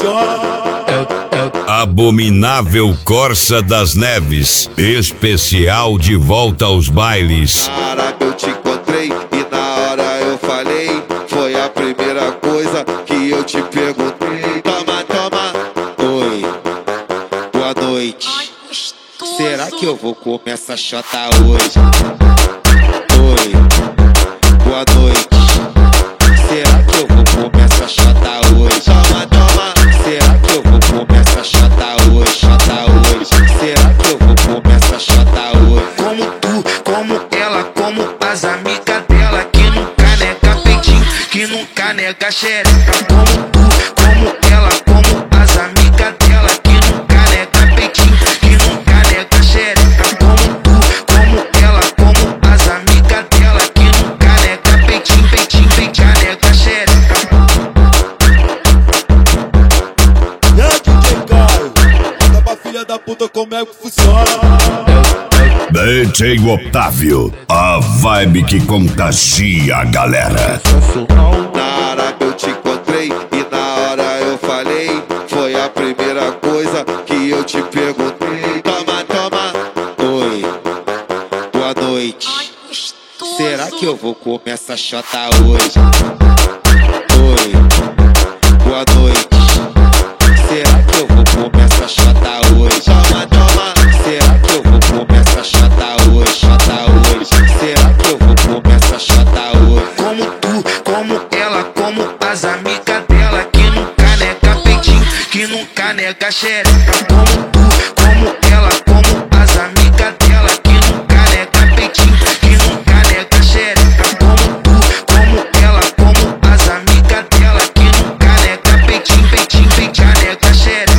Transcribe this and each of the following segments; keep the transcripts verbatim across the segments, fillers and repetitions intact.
funciona. Abominável Corsa das Neves, especial de volta aos bailes. Cara, eu te encontrei e na hora eu falei, foi a primeira coisa que eu te perguntei. Toma, toma, oi, boa noite. Será que eu vou comer essa chota hoje? Oi, boa noite. Será que eu vou comer essa chota hoje? Toma, toma. Será que eu vou comer essa chota hoje? Chota hoje. Será que eu vou comer essa chota hoje? Como tu, como ela, como as amigas dela, que nunca nega peitinho, que nunca nega xereca. Como tu, como ela, como as amigas dela, que nunca nega peitinho, que nunca nega xereca. Como tu, como ela, como as amigas dela, que nunca nega peitinho, peitinho, peitinho, nega xereca. E aí, D J Caio, conta pra filha da puta como é que funciona. D J Otávio, a vibe que contagia a galera. Na hora eu te encontrei e na hora eu falei, foi a primeira coisa que eu te perguntei. Toma, toma, oi, boa noite. Será que eu vou comer essa chota hoje? Oi, boa noite. Será que eu vou comer essa chota hoje? Toma, toma. Será que eu vou comer essa chota hoje? Chota hoje. Será que eu vou comer essa chota hoje? Como tu, como ela, como as amigas dela, que nunca nega peitinho, que nunca nega xereca. Como tu, como ela, como as amigas dela, que nunca nega peitinho, que nunca nega xereca. Como tu, como ela, como as amigas dela, que nunca nega peitinho, peitinho, peitinho, nega xereca.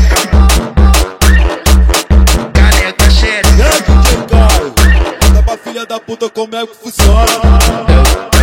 Nega xereca. E aí, D J Caio, conta pra filha da puta como é que funciona.